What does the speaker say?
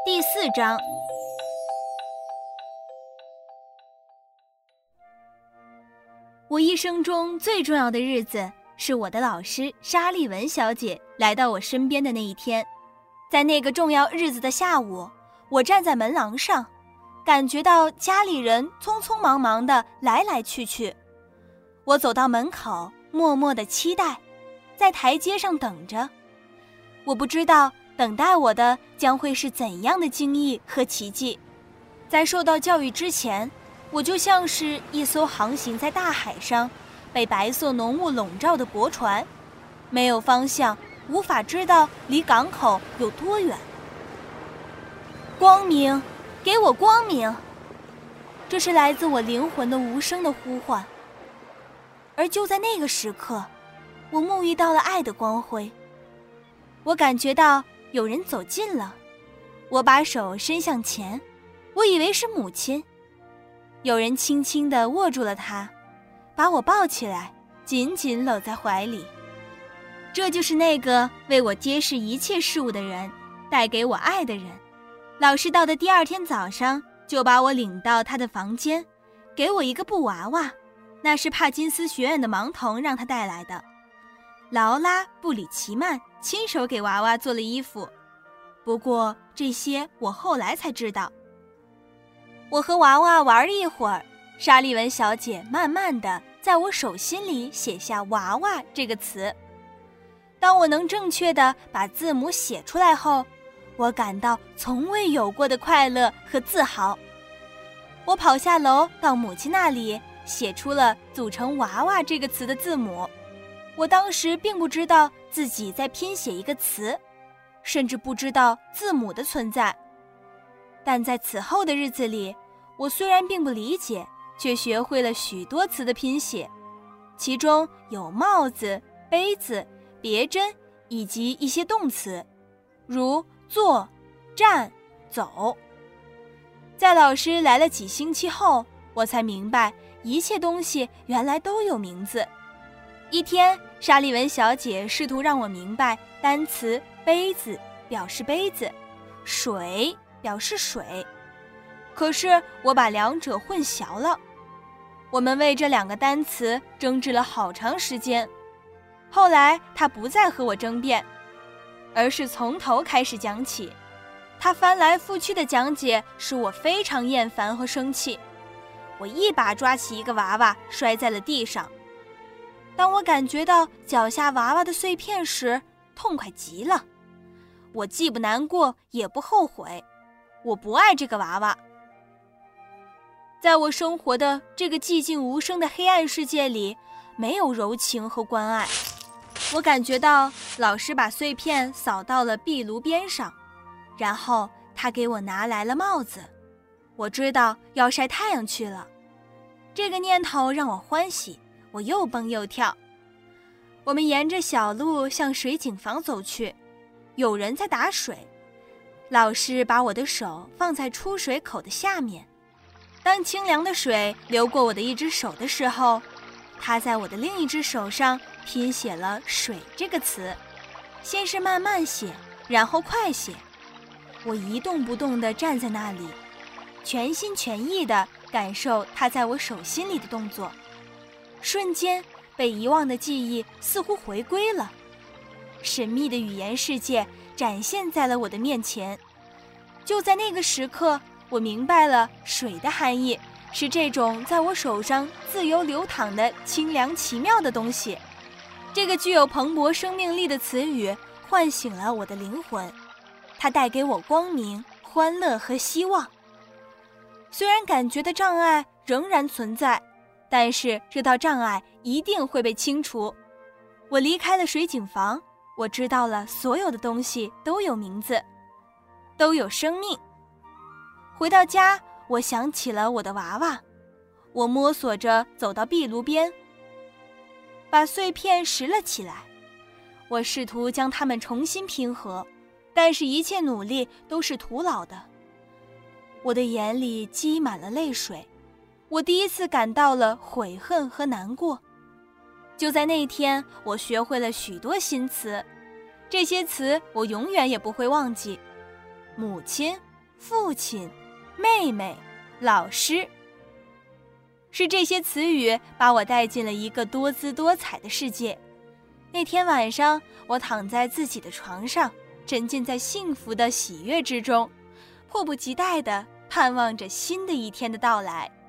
第4章。我一生中最重要的日子，是我的老师沙利文小姐来到我身边的那一天。在那个重要日子的下午，我站在门廊上，感觉到家里人匆匆忙忙地来来去去。我走到门口，默默地期待，在台阶上等着。我不知道等待我的将会是怎样的惊异和奇迹。在受到教育之前，我就像是一艘航行在大海上被白色浓雾笼罩的驳船，没有方向，无法知道离港口有多远。光明，给我光明！这是来自我灵魂的无声的呼唤。而就在那个时刻，我沐浴到了爱的光辉。我感觉到有人走近了，我把手伸向前，我以为是母亲。有人轻轻地握住了她，把我抱起来，紧紧搂在怀里。这就是那个为我揭示一切事物的人，带给我爱的人。老师到的第2天早上，就把我领到他的房间，给我一个布娃娃，那是帕金斯学院的盲童让他带来的。劳拉·布里奇曼亲手给娃娃做了衣服，不过这些我后来才知道。我和娃娃玩了一会儿，沙利文小姐慢慢地在我手心里写下娃娃这个词。当我能正确地把字母写出来后，我感到从未有过的快乐和自豪。我跑下楼到母亲那里，写出了组成娃娃这个词的字母。我当时并不知道自己在拼写一个词，甚至不知道字母的存在。但在此后的日子里，我虽然并不理解，却学会了许多词的拼写，其中有帽子、杯子、别针以及一些动词，如坐、站、走。在老师来了几星期后，我才明白一切东西原来都有名字。一天，沙利文小姐试图让我明白单词杯子表示杯子，水表示水，可是我把两者混淆了。我们为这2个单词争执了好长时间。后来她不再和我争辩，而是从头开始讲起。她翻来覆去的讲解使我非常厌烦和生气。我一把抓起一个娃娃，摔在了地上。当我感觉到脚下娃娃的碎片时，痛快极了。我既不难过，也不后悔。我不爱这个娃娃。在我生活的这个寂静无声的黑暗世界里，没有柔情和关爱。我感觉到老师把碎片扫到了壁炉边上，然后他给我拿来了帽子。我知道要晒太阳去了。这个念头让我欢喜，我又蹦又跳。我们沿着小路向水井房走去，有人在打水。老师把我的手放在出水口的下面，当清凉的水流过我的一只手的时候，他在我的另一只手上拼写了水这个词，先是慢慢写，然后快写。我一动不动地站在那里，全心全意地感受他在我手心里的动作。瞬间，被遗忘的记忆似乎回归了，神秘的语言世界展现在了我的面前。就在那个时刻，我明白了水的含义，是这种在我手上自由流淌的清凉奇妙的东西。这个具有蓬勃生命力的词语唤醒了我的灵魂，它带给我光明、欢乐和希望。虽然感觉的障碍仍然存在，但是这道障碍一定会被清除。我离开了水井房，我知道了所有的东西都有名字，都有生命。回到家，我想起了我的娃娃，我摸索着走到壁炉边，把碎片拾了起来。我试图将它们重新拼合，但是一切努力都是徒劳的。我的眼里积满了泪水，我第一次感到了悔恨和难过。就在那天，我学会了许多新词，这些词我永远也不会忘记。母亲、 父亲、妹妹、老师。是这些词语把我带进了一个多姿多彩的世界。那天晚上，我躺在自己的床上，沉浸在幸福的喜悦之中，迫不及待地盼望着新的一天的到来。